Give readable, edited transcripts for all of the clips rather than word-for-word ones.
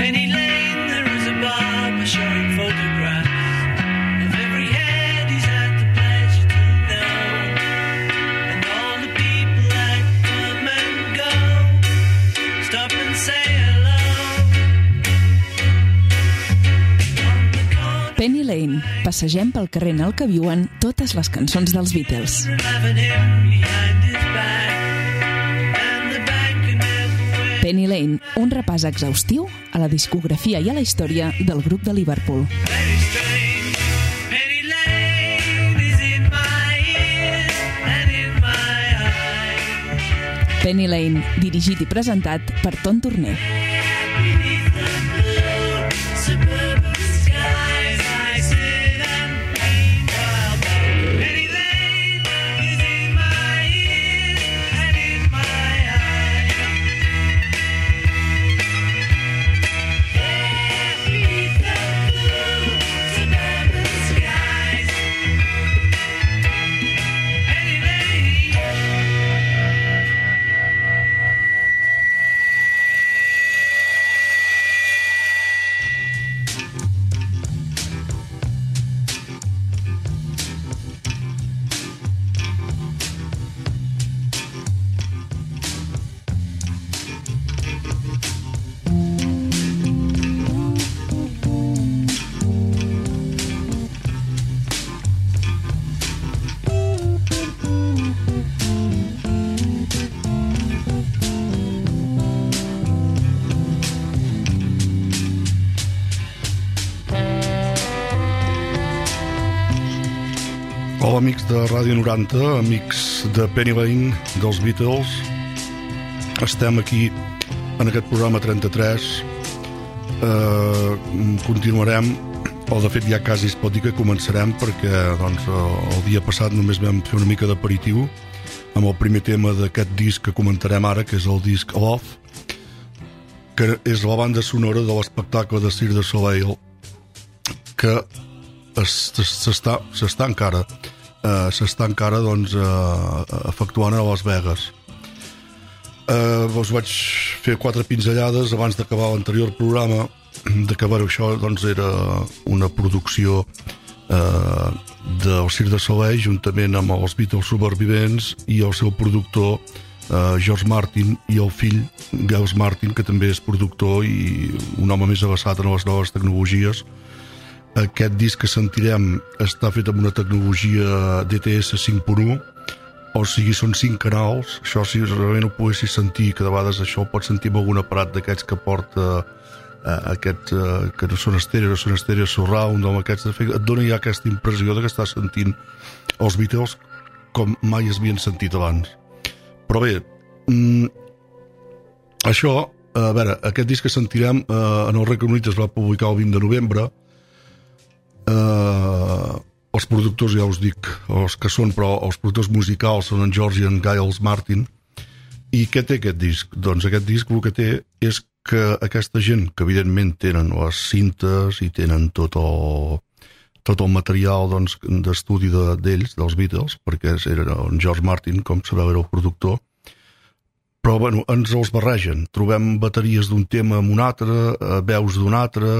Penny Lane, there is a barber showing photographs of every head he's had the pleasure to know, and all the people that come and go stop and say hello. Penny Lane. Passegem pel carrer en el que viuen totes les cançons dels Beatles. Penny Lane, un repàs exhaustiu a la discografia i a la història del grup de Liverpool. Penny Lane, dirigit i presentat per Ton Torner. Hola, amics de Ràdio 90, amics de Penny Lane, dels Beatles. Estem aquí en aquest programa 33. Continuarem, o de fet ja quasi es pot dir que començarem, perquè doncs, el dia passat només vam fer una mica d'aperitiu amb el primer tema d'aquest disc que comentarem ara, que és el disc Love, que és la banda sonora de l'espectacle de Cirque du Soleil, que s'està encara doncs, efectuant a Las Vegas. Us vaig fer 4 pinzellades abans d'acabar l'anterior programa, de que això doncs, era una producció del Cirque du Soleil juntament amb els Beatles supervivents i el seu productor George Martin i el fill Gus Martin, que també és productor i un home més avesat en les noves tecnologies. Aquest disc que sentirem està fet amb una tecnologia DTS 5.1, o sigui, són 5 canals. Això, si realment ho poguessis sentir, que de vegades això ho pots sentir amb algun aparat d'aquests que porta que no són estèreo, són estèreo surround, amb aquests efectes, et dona ja aquesta impressió de que estàs sentint els Beatles com mai es havien sentit abans. Però bé, això, a veure, aquest disc que sentirem en el Regne Unit es va publicar el 20 de novembre. Els productors, ja us dic els que són, però els productors musicals són en George i en Giles Martin. I què té aquest disc? Doncs aquest disc el que té és que aquesta gent, que evidentment tenen les cintes i tenen tot el material doncs, d'estudi d'ells, dels Beatles, perquè era en George Martin, com sabeu, era el productor, però bueno, ens els barregen. Trobem bateries d'un tema amb un altre, veus d'un altre,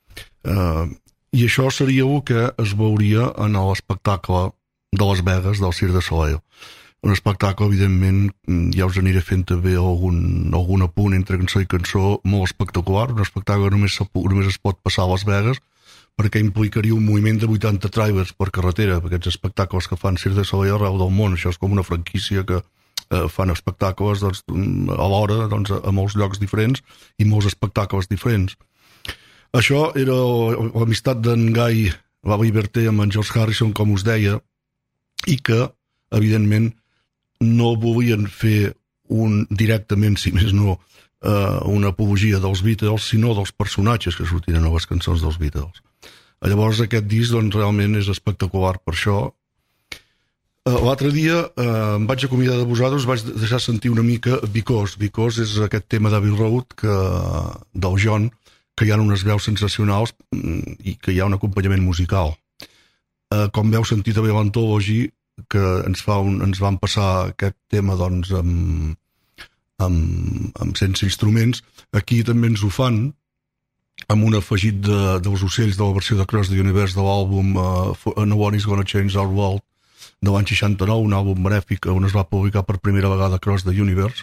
i això seria el que es veuria en l'espectacle de Las Vegas del Cirque du Soleil. Un espectacle, evidentment, ja us aniré fent també algun apunt entre cançó i cançó, molt espectacular, un espectacle que només es pot passar a Las Vegas, perquè implicaria un moviment de 80 drivers per carretera, aquests espectacles que fan Cirque du Soleil arreu del món. Això és com una franquícia que fan espectacles doncs, alhora doncs, a molts llocs diferents i molts espectacles diferents. Això era l'amistat d'en Guy Liberté amb en George Harrison, com us deia, i que, evidentment, no volien fer directament, si més no, una apologia dels Beatles, sinó dels personatges que sortiren a les cançons dels Beatles. Llavors aquest disc doncs, realment és espectacular per això. L'altre dia em vaig acomiadar de vosaltres, vaig deixar sentir una mica Because és aquest tema d'Abbey Road del John, que hi ha unes veus sensacionals i que hi ha un acompanyament musical. Com veu sentir també l'Anthology, que ens van passar aquest tema doncs, amb sense instruments, aquí també ens ho fan, amb un afegit dels ocells de la versió de Cross the Universe de l'àlbum No One Is Gonna Change Our World de l'any 69, un àlbum benèfic on es va publicar per primera vegada Cross the Universe.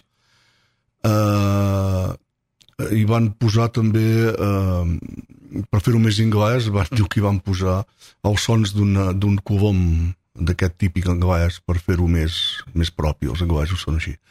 I van posar també, per fer-ho més anglès, diu que hi van posar els sons d'un colom d'aquest típic anglès per fer-ho més propi. Els anglesos són així.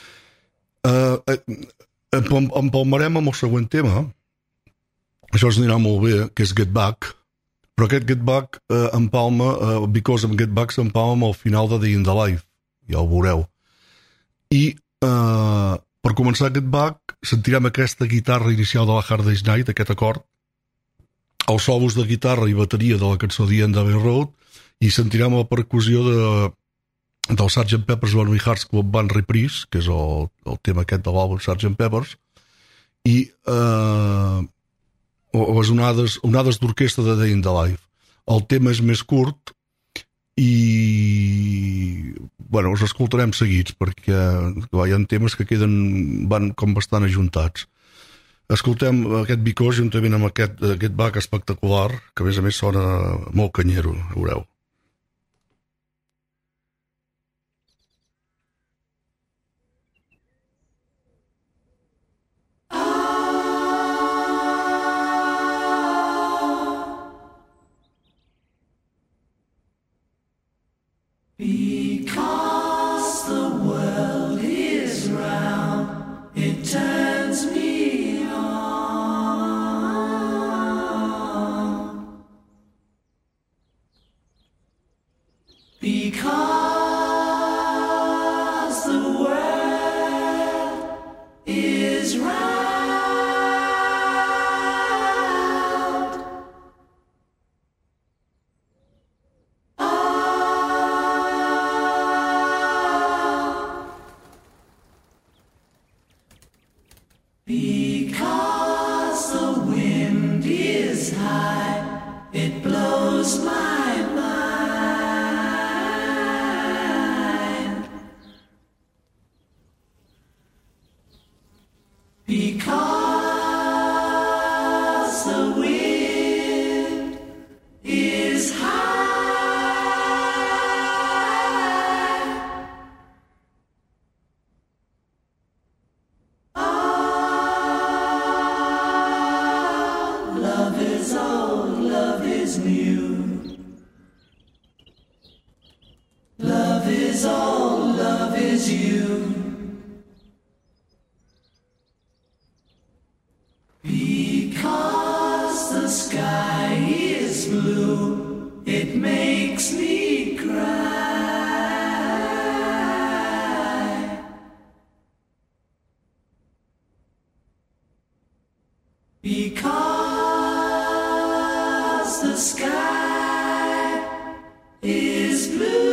Empalmarem amb el següent tema. Això ens anirà molt bé, que és Get Back, però aquest Get Back empalma, because amb Get Back s'empalma amb el final de Day in the Life, ja ho veureu. I per començar Get Back sentirem aquesta guitarra inicial de la Hard Day's Night, aquest acord, els solos de guitarra i bateria de la cançó The End of the Road, i sentirem la percussió del Sgt. Pepper's Lonely Hearts Club Band Reprise, que és el tema aquest de l'àlbum Sgt. Pepper's, i les onades d'orquestra de Day in the Life. El tema és més curt i els escoltarem seguits perquè hi ha temes que van com bastant ajuntats. Escoltem aquest Because juntament amb aquest Get Back espectacular, que a més sona molt canyero, veureu. Because the world is round, it turns me on. Because the world is round. Because the wind is high, it blows my mind. Because the wind is high. Love is old, love is new. Love is old, love is you. Because the sky is blue, it makes me cry. Because the sky is blue.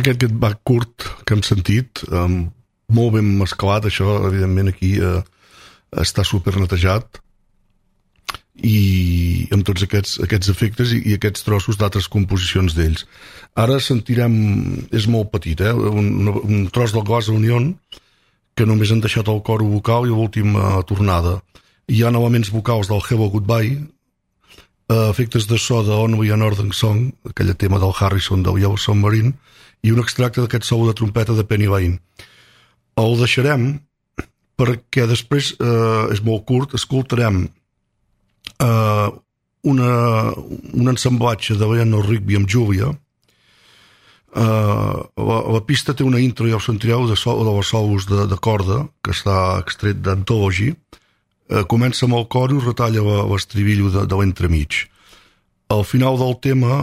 Aquest Get Back curt que hem sentit, molt ben mesclat, això evidentment aquí està super netejat, i amb tots aquests efectes i aquests trossos d'altres composicions d'ells. Ara sentirem, és molt petit, un tros del Glass Onion, que només han deixat el coro vocal i l'última tornada. Hi ha elements vocals del Hello Goodbye, efectes de so de Only a Northern Song, aquell tema del Harrison del Yellow Submarine, i un extracte d'aquest solo de trompeta de Penny Lane. El deixarem perquè després és molt curt, escoltarem un ensamblatge de Eleanor Rigby amb Julia. La pista té una intro, ja ho sentireu, de les solos de corda, que està extret d'Anthology. Comença amb el coro i retalla l'estribillo de l'entremig. Al final del tema,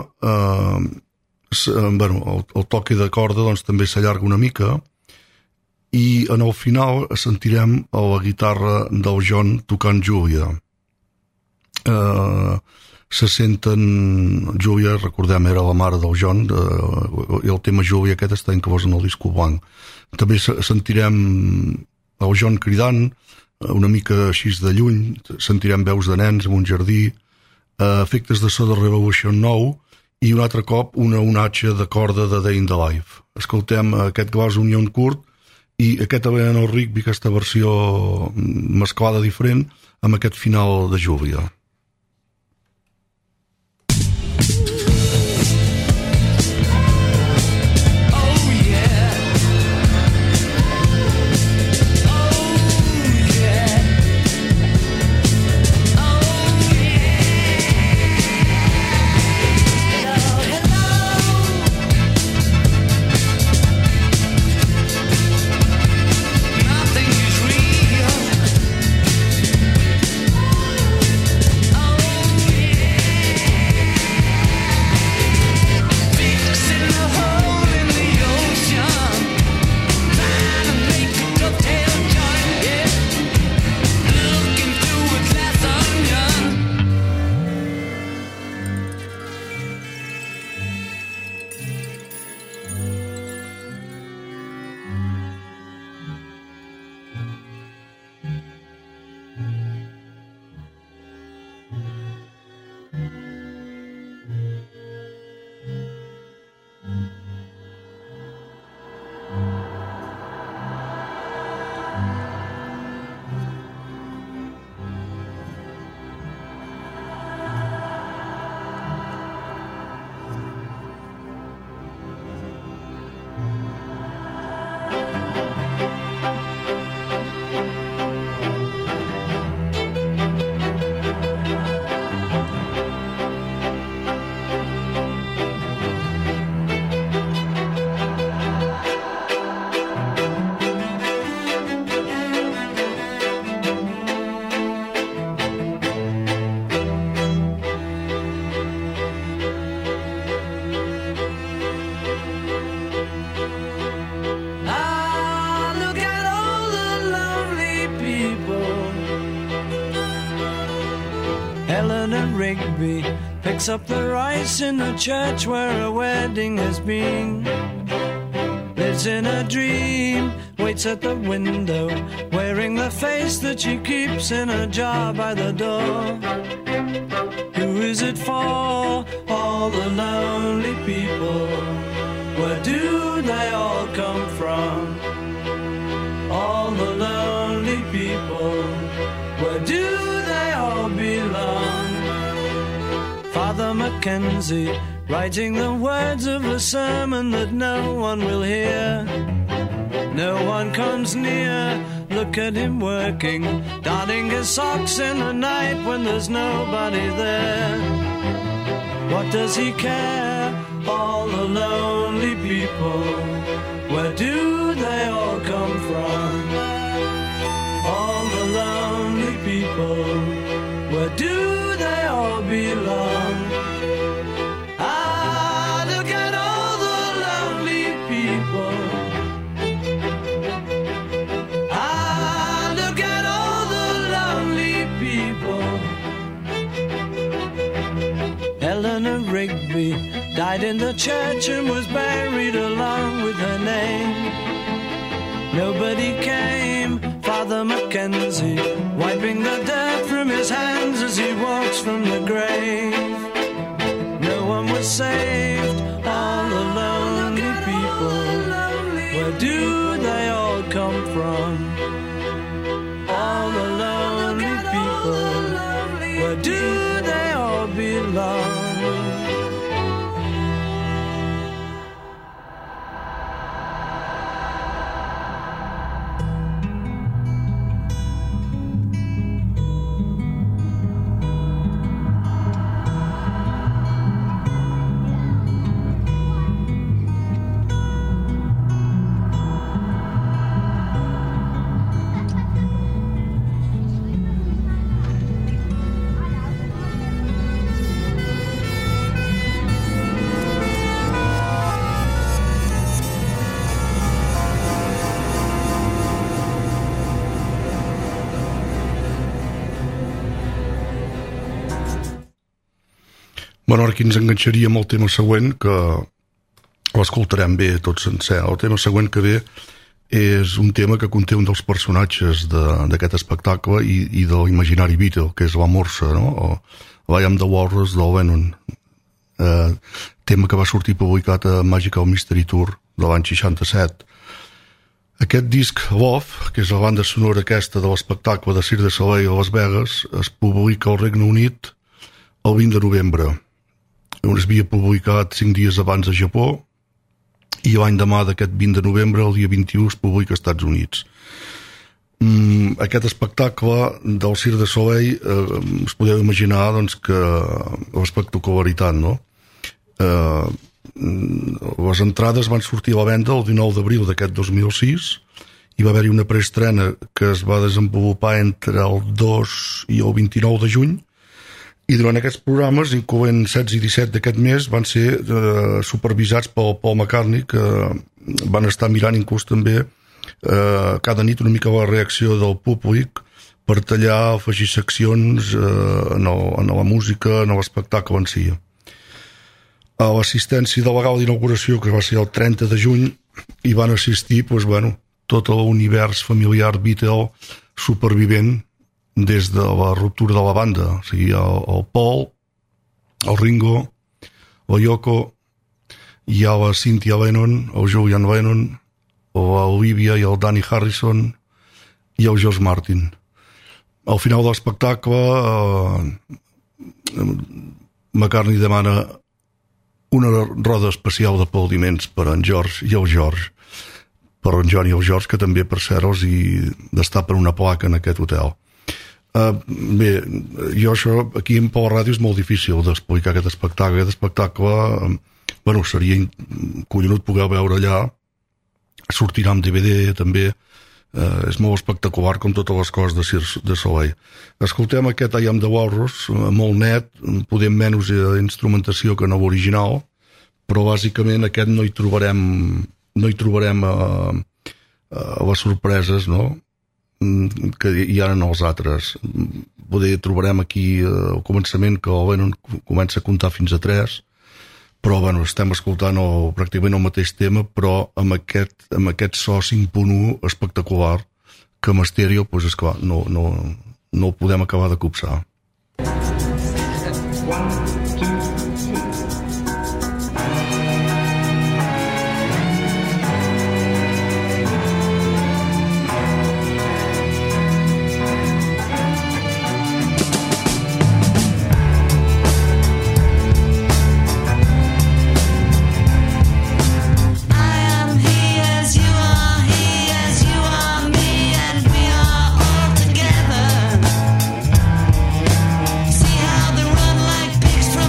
el toque de corda doncs, també s'allarga una mica, i en el final sentirem la guitarra del John tocant Julia. Se senten... Julia, recordem, era la mare del John, i el tema Julia aquest està inclòs en el disco blanc. També sentirem el John cridant, una mica així de lluny, sentirem veus de nens en un jardí, efectes de so de Revolution 9, i un altre cop una onatge de corda de Day in the Life. Escoltem aquest Glass Onion curt i aquest Eleanor Rigby, aquesta versió mesclada diferent, amb aquest final de Julia. Rigby picks up the rice in the church where a wedding has been. Lives in a dream, waits at the window, wearing the face that she keeps in a jar by the door. Who is it for? All the lonely people. Where do they all come from? All the lonely people. Where do they all belong? Father Mackenzie, writing the words of a sermon that no one will hear. No one comes near, look at him working, darning his socks in the night when there's nobody there. What does he care? All the lonely people, where do they all come from? All the lonely people, where do they all belong? Ah, look at all the lonely people. Ah, look at all the lonely people. Eleanor Rigby died in the church and was buried along with her name. Nobody came, Father Mackenzie, wiping the dirt from his hands as he walks from the grave. No one was saved, all the lonely people. Where do they all come from? All the lonely people. Where do they all belong? Bueno, ara aquí ens enganxaríem al tema següent, que l'escoltarem bé tot sencer. El tema següent que ve és un tema que conté un dels personatges d'aquest espectacle i de l'imaginari Beatle, que és la Morsa, no? O I Am the Walrus del Lennon, tema que va sortir publicat a Magical Mystery Tour de l'any 67. Aquest disc Love, que és la banda sonora aquesta de l'espectacle de Cirque du Soleil a Las Vegas, es publica al Regne Unit el 20 de novembre. Es havia publicat 5 dies abans a Japó i l'any demà d'aquest 20 de novembre, el dia 21, es publica als Estats Units. Aquest espectacle del Cirque du Soleil us podeu imaginar doncs, que l'espectacularitat, no? Les entrades van sortir a la venda el 19 d'abril d'aquest 2006 i va haver-hi una preestrena que es va desenvolupar entre el 2 i el 29 de juny. I durant aquests programes, incloent 16 i 17 d'aquest mes, van ser supervisats pel Paul McCartney, que van estar mirant inclús també cada nit una mica la reacció del públic per tallar, afegir seccions en la música, en l'espectacle en si. A l'assistència de la gala d'inauguració, que va ser el 30 de juny, hi van assistir tot l'univers familiar Beatle supervivent des de la ruptura de la banda, o sigui, el Paul, el Ringo, la Yoko, hi ha la Cynthia Lennon, el Julian Lennon, l'Olivia i el Danny Harrison i el George Martin. Al final de l'espectacle, McCartney demana una roda especial d'aplaudiments per en George i el George, per en John i el George, que també, per cert, els hi destapen una placa en aquest hotel. Bé, jo això aquí per la ràdio és molt difícil d'explicar aquest espectacle. Aquest espectacle seria collonut poder veure allà, sortirà amb DVD també, és molt espectacular com totes les coses de Cirque du Soleil. Escoltem aquest I Am the Walrus, molt net, poder menys instrumentació que no l'original, però bàsicament aquest no hi trobarem les sorpreses, no?, que hi ha en els altres. Poder trobarem aquí al començament que el Lennon comença a comptar fins a 3, però estem escoltant pràcticament el mateix tema, però amb aquest so 5.1 espectacular que amb estèreo, esclar, no ho podem acabar de copsar. See how they run like pigs.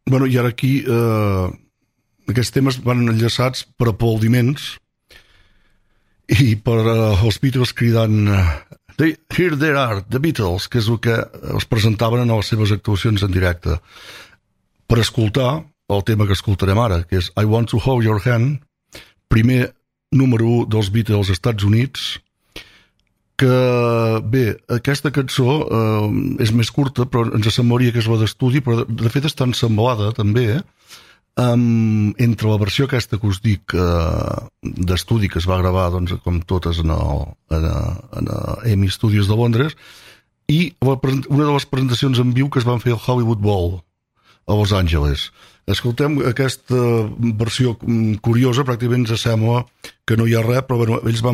Bueno, i ara aquí aquests temes van enllaçats per aplaudiments i per els Beatles cridant Here they are, the Beatles, que és el que els presentaven en les seves actuacions en directe. Per escoltar el tema que escoltarem ara, que és I Want to Hold Your Hand, primer número 1 dels Beatles als Estats Units, que bé, aquesta cançó és més curta, però ens semblaria que és la d'estudi, però de fet està ensemblada també entre la versió aquesta que us dic d'estudi, que es va gravar doncs, com totes en EMI Studios de Londres, i una de les presentacions en viu que es van fer al Hollywood Bowl a Los Angeles. Escoltem aquesta versió curiosa, pràcticament ens sembla que no hi ha res, però bueno, ells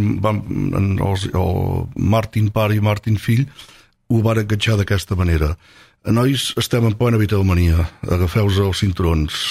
el Martin pare i Martin fill ho van enganxar d'aquesta manera. Nois, estem en plena Beatlemania, agafeu-vos els cinturons.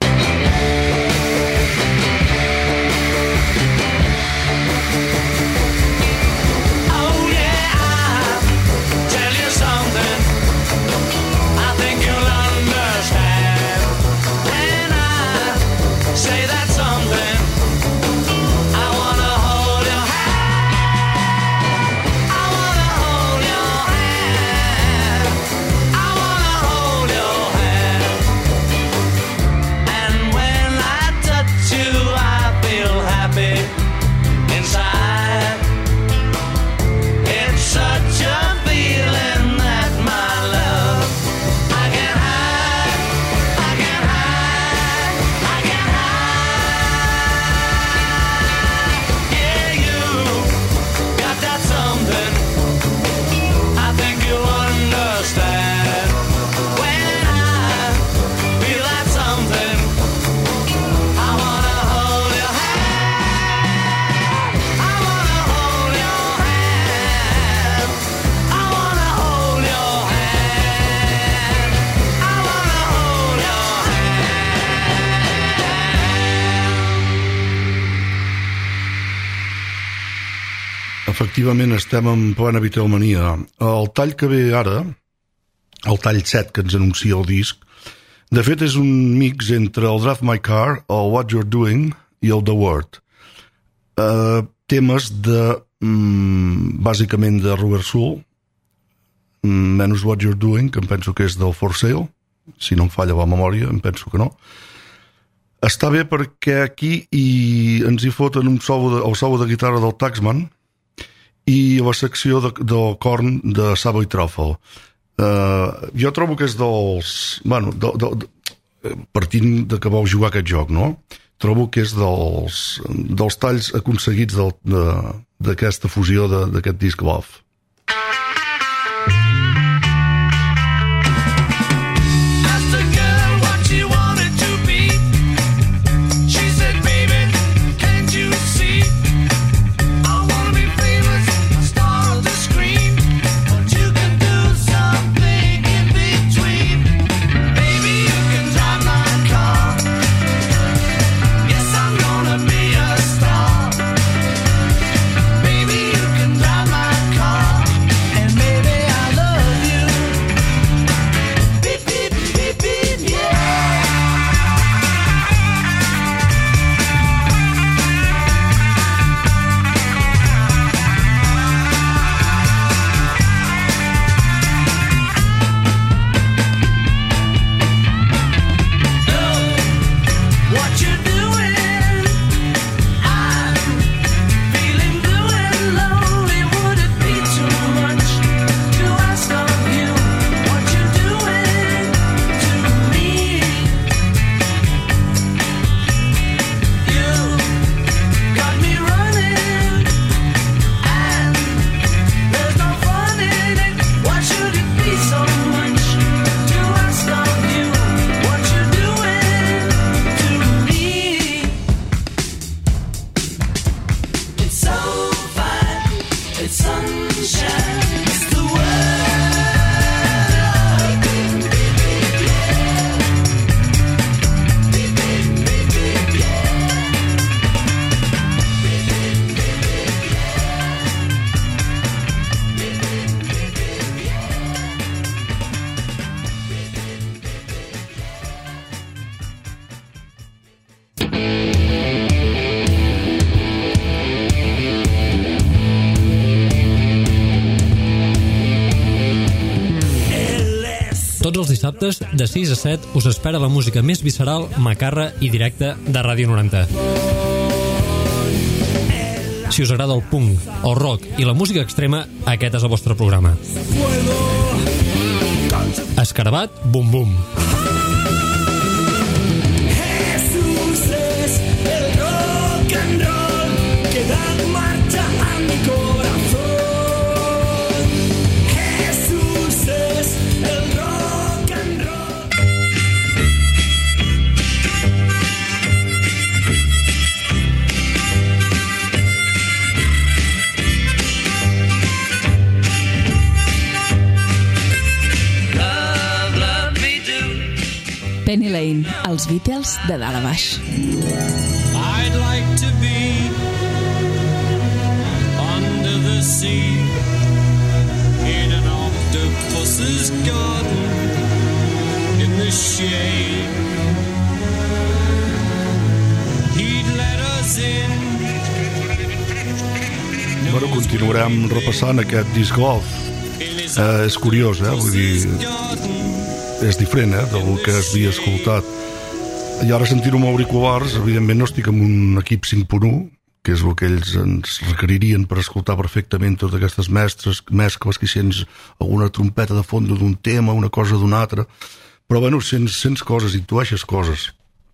Efectivament, estem en plena Beatlemania. El tall que ve ara, el tall 7 que ens anuncia el disc, de fet és un mix entre el Drive My Car, el What You're Doing i el The Word. Temes bàsicament de Robert Soul, menys What You're Doing, que em penso que és del For Sale, si no em falla la memòria, em penso que no. Està bé perquè aquí ens hi foten el solo de guitarra del Taxman i la secció del corn de Savoy Truffle. Jo trobo que és dels... Bueno, partint de que vau jugar aquest joc, no? Trobo que és dels talls aconseguits d'aquesta fusió d'aquest disc Love. Baby, you can drive my car. Tots els dissabtes, de 6 a 7, us espera la música més visceral, macarra i directa de Ràdio 90. Si us agrada el punk, el rock i la música extrema, aquest és el vostre programa. Escarabat, bum bum. Jesús es el rock and roll que da marcha a mi corazón. Jesús es el rock and roll. Love, love me do. Penny Lane, els Beatles de dalt a baix. I'd like to be under the sea in an octopus's garden in the shade. He'd let us in. Bueno, continuarem repassant aquest disc golf. És curiós, vull dir, és diferent, del que havia escoltat. I ara sentir-ho amb auriculars, evidentment no estic en un equip 5.1, que és el que ells ens requeririen per escoltar perfectament totes aquestes mescles, que sents alguna trompeta de fons d'un tema, una cosa d'un altre, però bueno, sents coses, intueixes coses.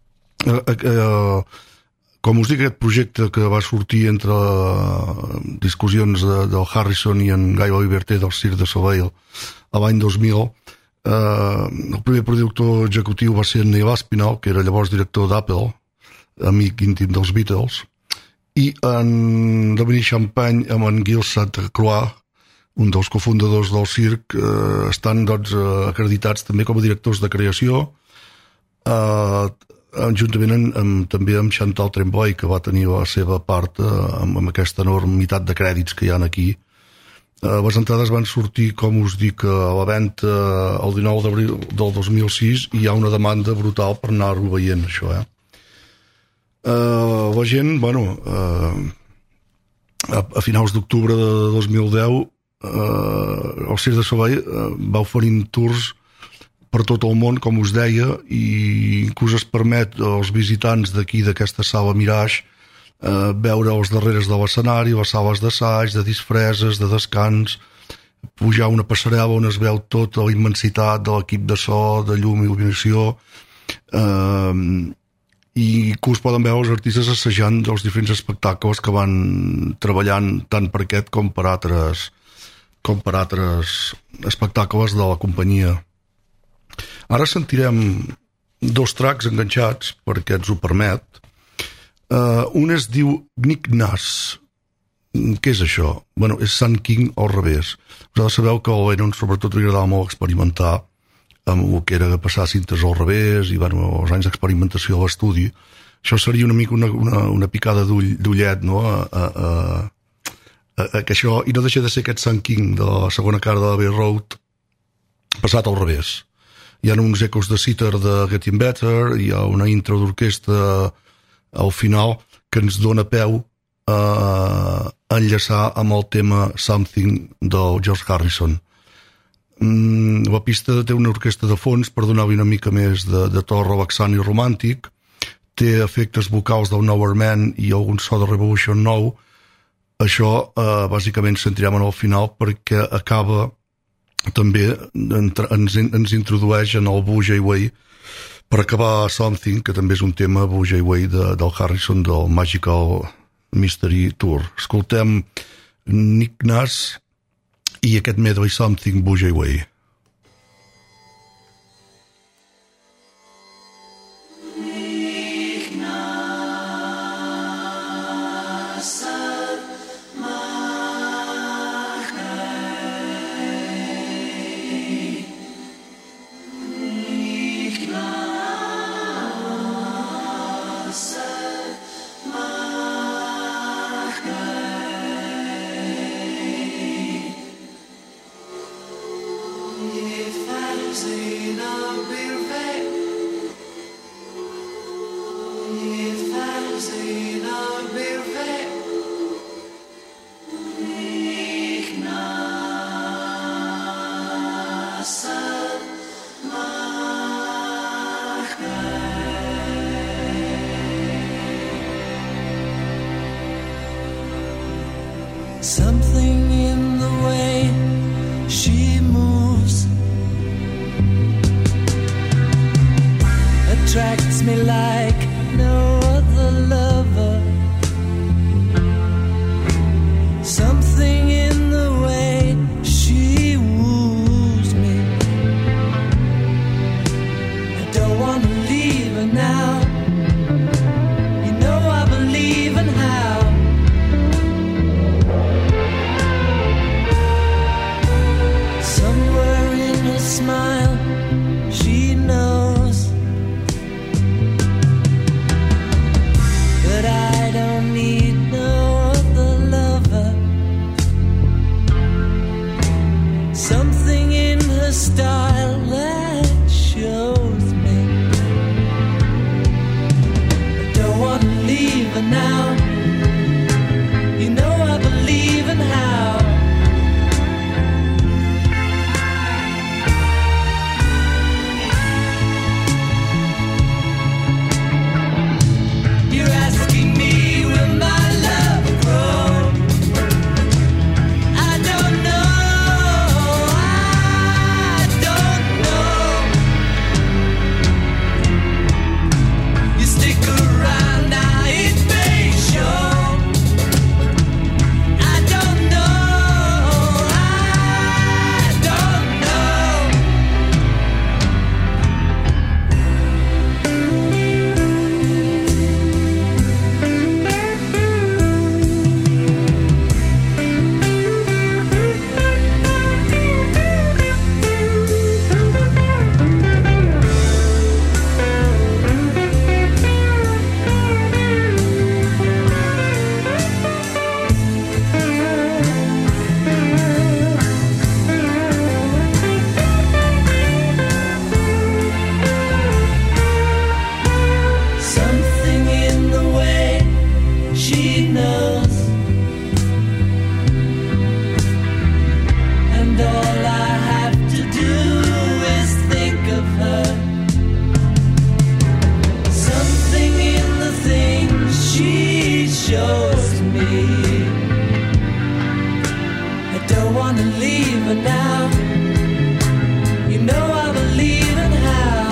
Com us dic, aquest projecte que va sortir entre discussions del Harrison i en Guy Oliverté del Cirque du Soleil a l'any 2000, el primer productor executiu va ser Neil Aspinall, que era llavors director d'Apple, amic íntim dels Beatles, i en Dominique Champagne amb en Gil Santa-Croix, un dels cofundadors del circ, estan acreditats també com a directors de creació, juntament també amb Chantal Tremblay, que va tenir la seva part amb aquesta enormitat de crèdits que hi ha aquí. Les entrades van sortir, com us dic, a la venda el 19 d'abril del 2006 i hi ha una demanda brutal per anar-ho veient, això. La gent, bueno, a finals d'octubre de 2010 el Cirque du Soleil va oferint tours per tot el món, com us deia, i inclús es permet als visitants d'aquí, d'aquesta sala Mirage, veure els darreres de l'escenari, les sales d'assaig, de disfresses, de descans, pujar una passarel·la on es veu tota la immensitat de l'equip de so, de llum i il·luminació, i inclús poden veure els artistes assajant els diferents espectacles que van treballant tant per aquest com per altres espectacles de la companyia. Ara sentirem 2 tracks enganxats, perquè ens ho permet. Un es diu Gnicknas. Què és això? Bueno, és Sun King al revés. Vosaltres sabeu que a Lennon sobretot li agradava molt experimentar amb el que era passar cintes al revés i bueno, els anys d'experimentació a l'estudi. Això seria una mica una picada d'ullet, no? Que això, i no deixa de ser aquest Sun King de la segona cara de l'Abbey Road passat al revés. Hi ha uns ecos de sitar de Getting Better, hi ha una intro d'orquestra al final que ens dona peu a enllaçar amb el tema Something del George Harrison. La pista té una orquestra de fons per donar-li una mica més de to relaxant i romàntic, té efectes vocals del Nowhere Man i algun so de Revolution nou. Això bàsicament sentirem en el final perquè acaba també ens introdueix en el Bougie Way per acabar Something, que també és un tema Bougie Way del Harrison del Magical Mystery Tour. Escoltem Gnicknas i aquest medley Something Bougie Way. Something in the way she moves attracts me like no other lover. Something in the way she woos me. I don't want to leave her now. You know I believe in how. Somewhere in her smile she knows that I don't need no other lover. Something in her style that shows me I don't want to leave her now. You know I believe in how. You're asking me will my love grow? I don't know, I don't know. You stick around now, it may show. I don't know, I don't know. Something in the way she knows, and all I have to do is think of her. Something in the things she shows me. I don't want to leave her now. You know I believe in how.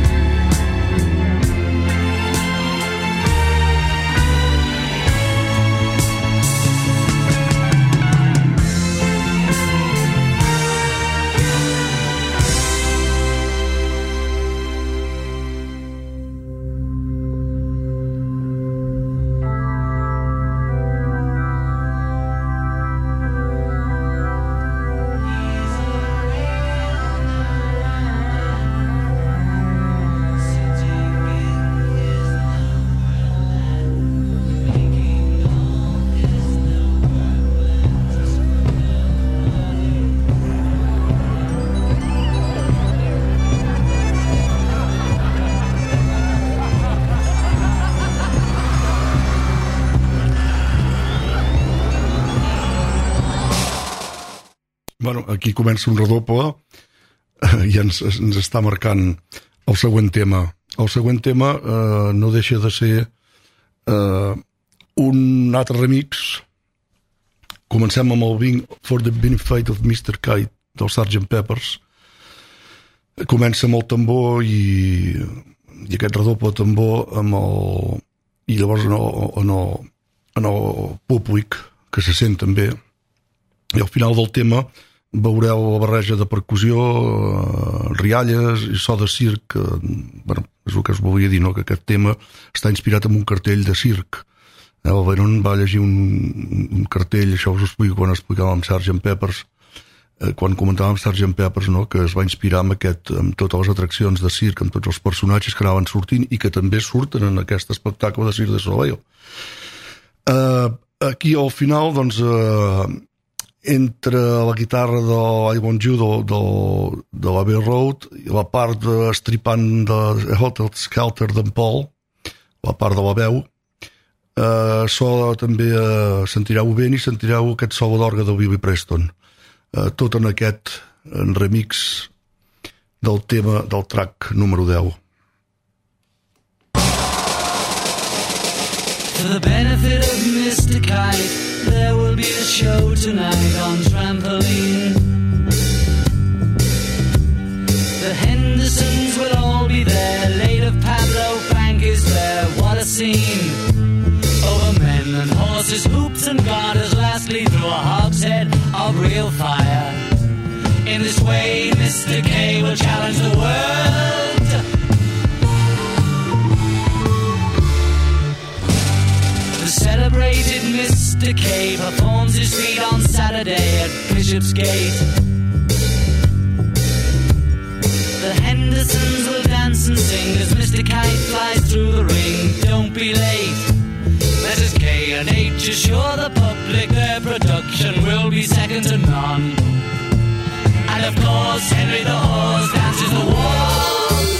Bueno, aquí comença un redoble i ens està marcant el següent tema. El següent tema no deixa de ser un altre remix. Comencem amb el Being for the Benefit of Mr. Kite del Sgt. Peppers. Comença amb el tambor i aquest redoble tambor amb el... i llavors en el públic que se sent també. I al final del tema veureu la barreja de percussió, rialles i so de circ. Bueno, és el que us volia dir, no? Que aquest tema està inspirat en un cartell de circ. El Vernon va llegir un cartell, això us ho explico quan explicàvem Sgt. Peppers, quan comentàvem Sgt. Peppers, no? Que es va inspirar amb totes les atraccions de circ, amb tots els personatges que anaven sortint i que també surten en aquest espectacle de Cirque du Soleil. Aquí al final, doncs, entre la guitarra de I Want You de l'Abbey Road i la part estripant de Hotel Skelter d'en Paul, la part de la veu, també sentireu ben i sentireu aquest solo d'orgue de Billy Preston, tot en aquest remix del tema del track número 10. For the benefit of Mr. Kite, there will be a show tonight on trampoline. The Hendersons will all be there. Late of Pablo Frank is there. What a scene. Over men and horses, hoops and garters. Lastly through a hogshead of real fire. In this way Mr. K will challenge the world. The celebrated Mr. K performs his feat on Saturday at Bishopsgate. The Hendersons will dance and sing as Mr. Kite flies through the ring. Don't be late. Mrs. K and H assure the public their production will be second to none. And of course Henry the Horse dances the waltz.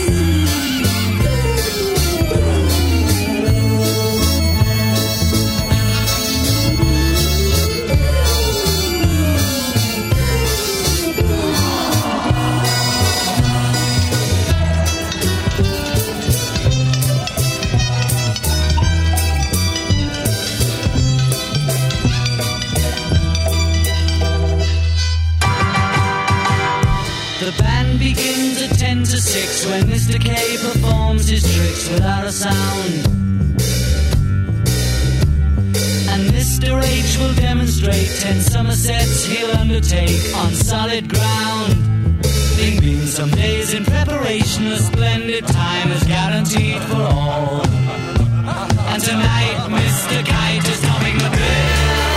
The band begins at 10 to 6 when Mr. K performs his tricks without a sound. And Mr. H will demonstrate 10 somersets he'll undertake on solid ground. Bing bing, some days in preparation, a splendid time is guaranteed for all. And tonight Mr. Kite is topping the bill.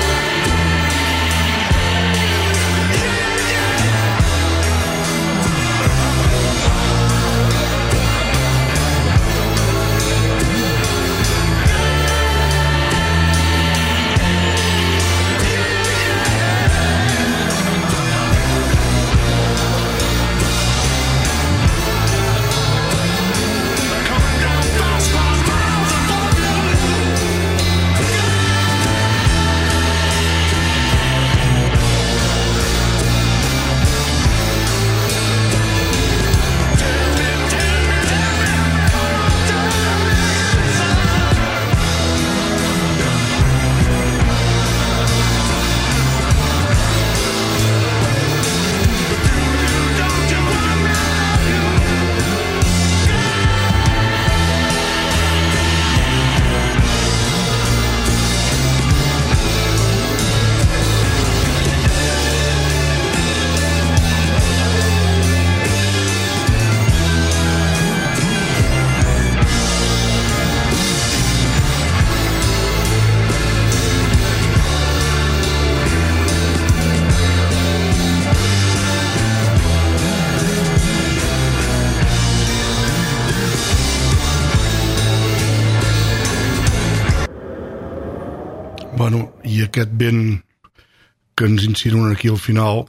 Bueno, i aquest vent que ens insinuen aquí al final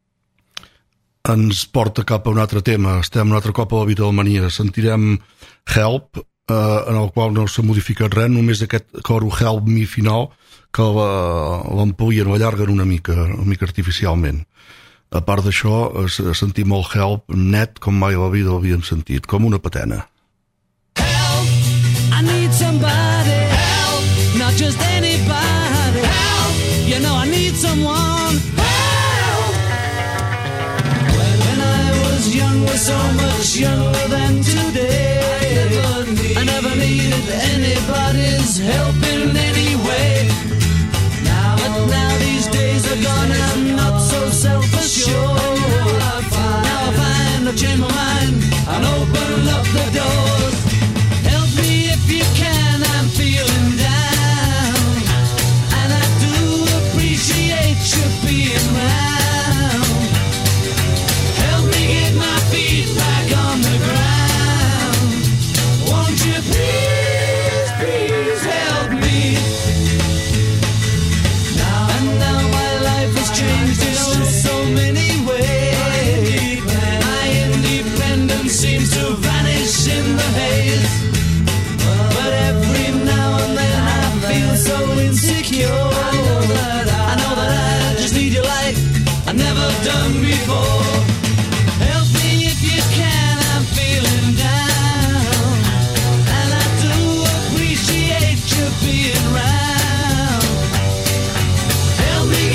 ens porta cap a un altre tema. Estem un altre cop a la Beatlemania. Sentirem Help, en el qual no s'ha modificat res, només aquest coro Help Me final que l'amplien, l'allarguen una mica artificialment. A part d'això, sentim el Help net com mai a la vida l'havíem sentit, com una patena. Help, I need somebody. Help, not just anybody. Help, you know I need someone. Help. When I was young, was so much younger than today. I never needed anybody's help in any way. But now these days are gone and I'm not so self-assured. Now I find I've changed my mind and open up the doors. Help me if you can, I'm feeling down, and I do appreciate you being round. Help me get my feet back on the ground. Won't you please, please help me? Now my life has changed in so many ways. My independence seems to vanish in the haze. But every now and then I feel so insecure. I know that I just need your light I've never done before. Help me if you can, I'm feeling down, and I do appreciate you being round. Help me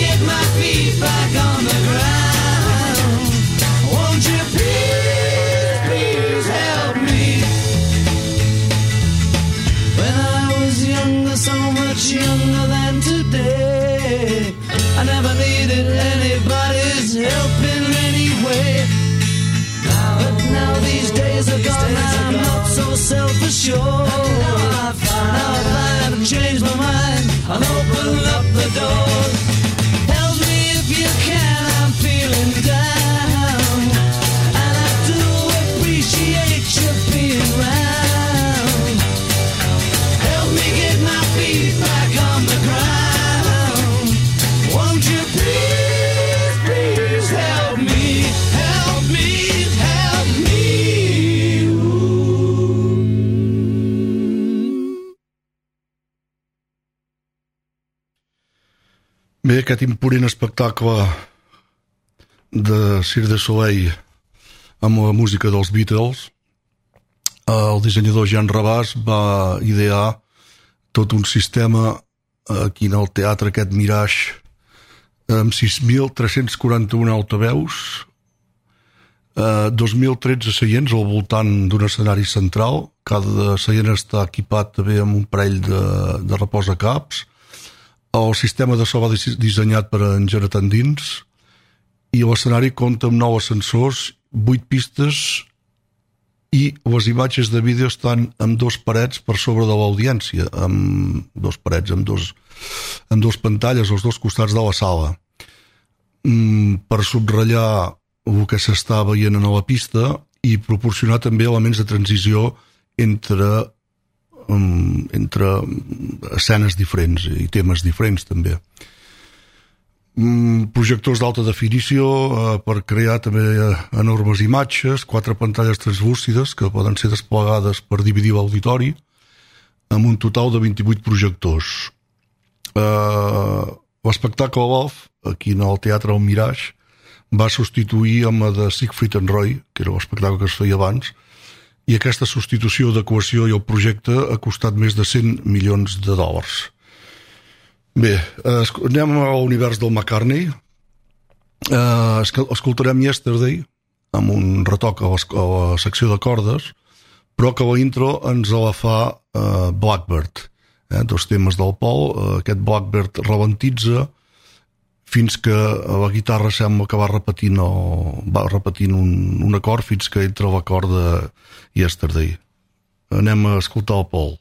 much younger than today. I never needed anybody's help in any way. But now these days are gone, I'm not so self-assured. Now I find I've changed my mind, I'll open up the door. Help me if you can, I'm feeling down, and I do appreciate you being round. Help me get my feet back on the ground. Won't you please, please help me, help me, help me. Bé, aquest imponent espectacle de Cirque du Soleil amb la música dels Beatles, el dissenyador Jean Rabas va idear tot un sistema aquí en el teatre, aquest Mirage, amb 6.341 altaveus, 2.013 seients al voltant d'un escenari central. Cada seient està equipat també amb un parell de reposacaps. El sistema de so va dissenyat per en Jonathan Deans i l'escenari compta amb 9 ascensors, 8 pistes, i les imatges de vídeo estan amb 2 parets per sobre de l'audiència, amb 2 parets, amb dos pantalles als 2 costats de la sala, per subratllar el que s'està veient a la pista i proporcionar també elements de transició entre escenes diferents i temes diferents també. Projectors d'alta definició per crear també enormes imatges, 4 pantalles translúcides que poden ser desplegades per dividir l'auditori, amb un total de 28 projectors. L'espectacle Love, aquí en el Teatre El Mirage, va substituir amb la de Siegfried and Roy, que era l'espectacle que es feia abans, i aquesta substitució de cohesió i el projecte ha costat més de $100 milions. Bé, anem a l'univers del McCartney. Escoltarem Yesterday amb un retoc a la secció de cordes, però que la intro ens la fa Blackbird, 2 temes del Paul. Aquest Blackbird ralentitza fins que la guitarra sembla que va repetint un acord fins que entra l'acord de Yesterday. Anem a escoltar el Paul.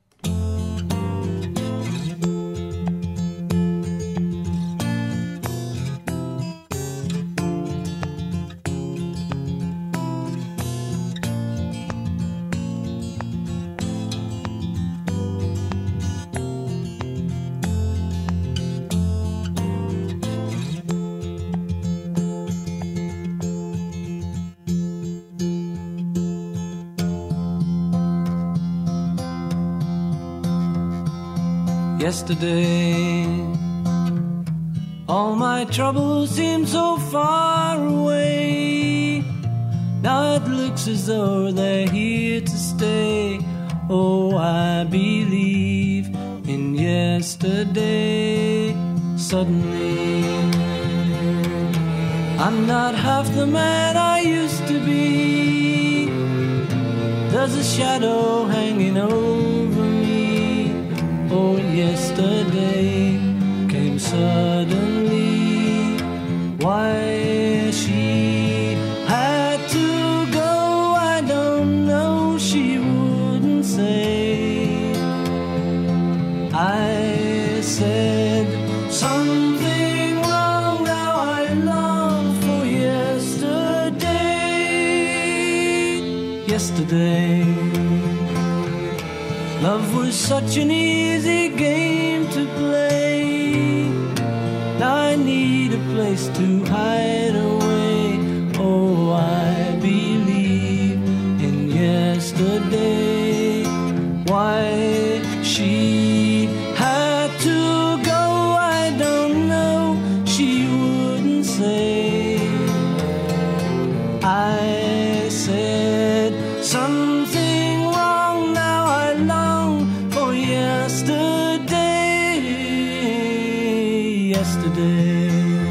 Yesterday, all my troubles seem so far away. Now it looks as though they're here to stay. Oh, I believe in yesterday. Suddenly, I'm not half the man I used to be. There's a shadow hanging over me. Oh, yesterday came suddenly. Why she had to go, I don't know, she wouldn't say. I said something wrong, now I long for yesterday. Yesterday, love was such an easy game to play. Now I need a place to hide away. Oh, I believe in yesterday. Why she had to go, I don't know, she wouldn't say. I said something wrong, now I long for yesterday. Yesterday,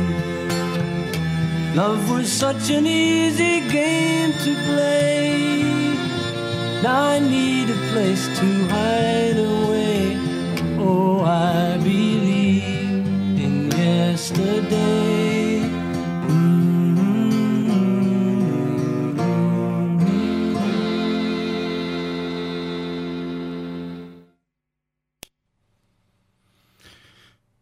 love was such an easy game to play. Now I need a place to hide away. Oh, I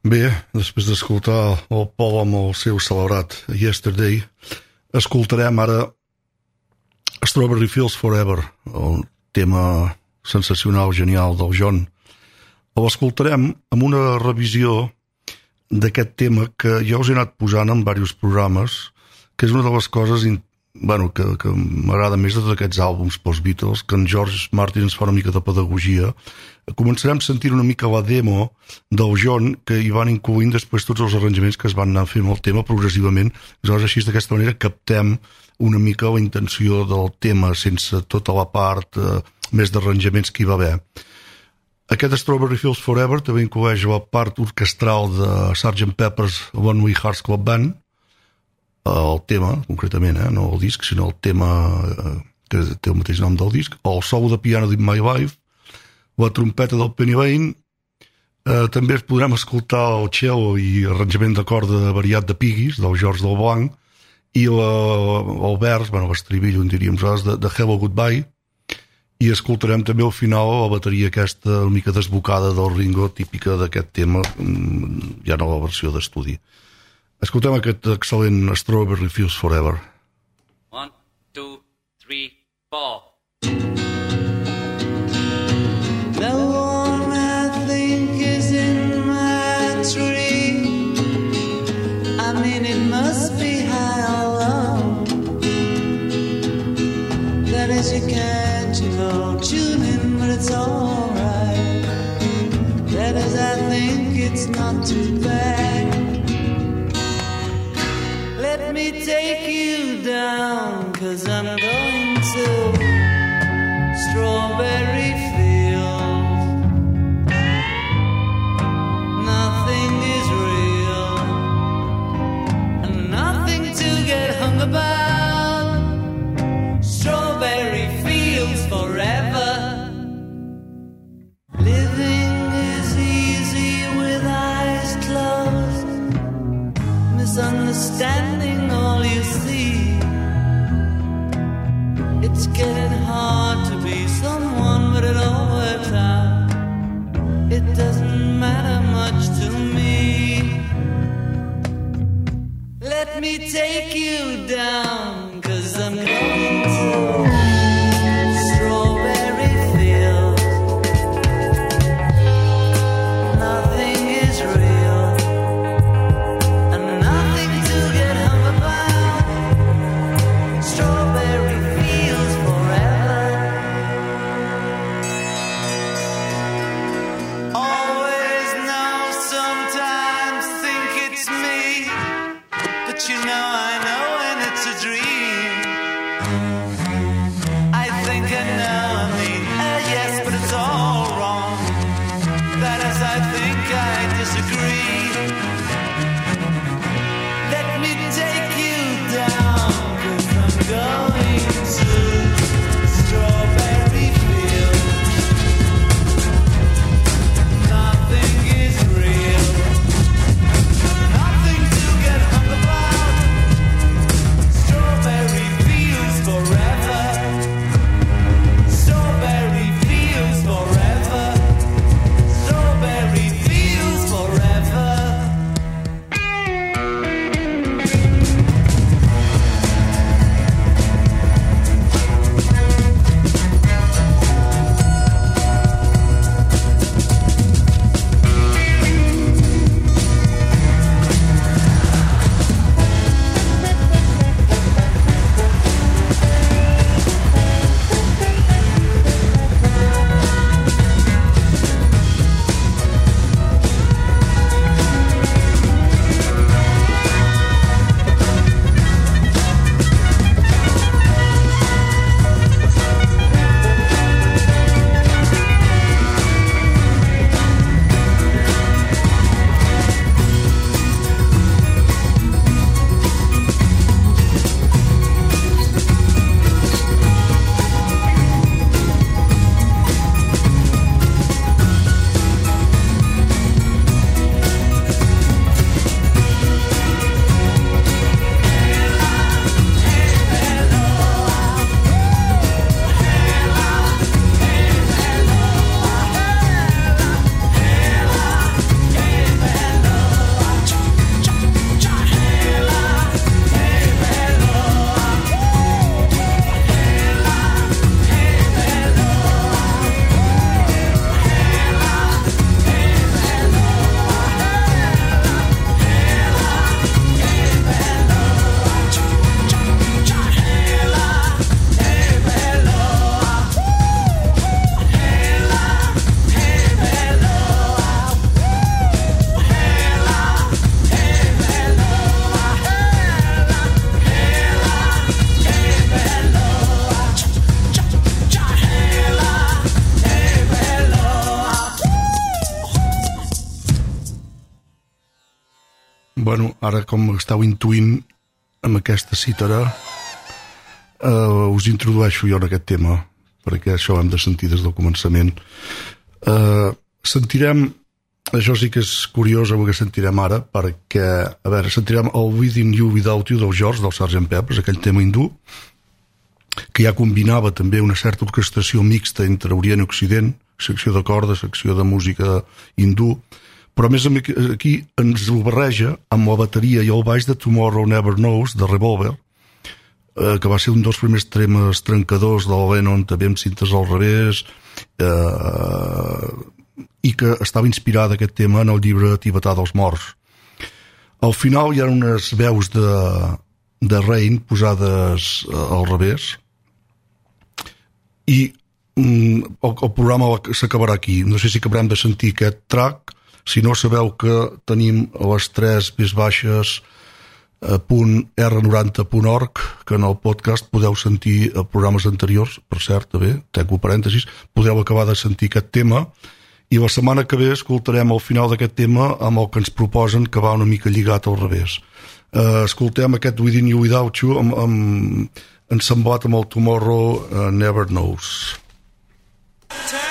Bé, després d'escoltar el Paul amb el seu celebrat Yesterday, escoltarem ara Strawberry Fields Forever, el tema sensacional, genial del John. L'escoltarem amb una revisió d'aquest tema que ja us he anat posant en diversos programes, que és una de les coses que m'agrada més de tots aquests àlbums post-Beatles, que en George Martin ens fa una mica de pedagogia. Començarem sentint una mica la demo del John, que hi van incloent després tots els arranjaments que es van anar fent el tema progressivament. Aleshores, així d'aquesta manera captem una mica la intenció del tema sense tota la part més d'arranjaments que hi va haver. Aquest Strawberry Fields Forever també incloeix la part orquestral de Sgt. Pepper's Lonely Hearts Club Band, el tema, concretament, no el disc, sinó el tema que té el mateix nom del disc, el solo de piano d'In My Life, la trompeta del Penny Lane, també podrem escoltar el cello i arranjament de corda variat de Piggies, del George Del Blanc, i el vers, l'estribillo, en diríem nosaltres, de Hello Goodbye, i escoltarem també al final la bateria aquesta una mica desbocada del Ringo, típica d'aquest tema, ja no la versió d'estudi. Escoltem aquest excel·lent Strawberry Fields Forever. 1, 2, 3, 4. The one I think is in my tree. I mean, it must be high or low. That is, you can't, tune in, but it's alright. That is, I think it's not too bad. Let me take you down, 'cause I'm going to Strawberry Fields. Nothing is real, and nothing to get hung about. Strawberry Fields forever. Living is easy with eyes closed. Bueno, ara com esteu intuint amb aquesta cítara, us introdueixo jo en aquest tema, perquè això ho hem de sentir des del començament. Sentirem, això sí que és curiós el que sentirem ara, perquè, a veure, sentirem el Within You Without You del George, del Sgt. Pepper's, aquell tema hindú, que ja combinava també una certa orquestració mixta entre Orient i Occident, secció de corda, secció de música hindú, però a més aquí ens ho barreja amb la bateria i el baix de Tomorrow Never Knows, de Revolver, que va ser un dels primers temes trencadors del Lennon, també amb cintes al revés, i que estava inspirat aquest tema en el llibre tibetà dels morts. Al final hi ha unes veus de Rain posades al revés, i el programa s'acabarà aquí. No sé si acabarem de sentir aquest track. Si no, sabeu que tenim a les 3 més baixes .r90.org, que en el podcast podeu sentir programes anteriors, per cert, també, tanco parèntesis, podeu acabar de sentir aquest tema, i la setmana que ve escoltarem el final d'aquest tema amb el que ens proposen, que va una mica lligat al revés. Escoltem aquest Within You Without You ensamblat amb el Tomorrow Never Knows.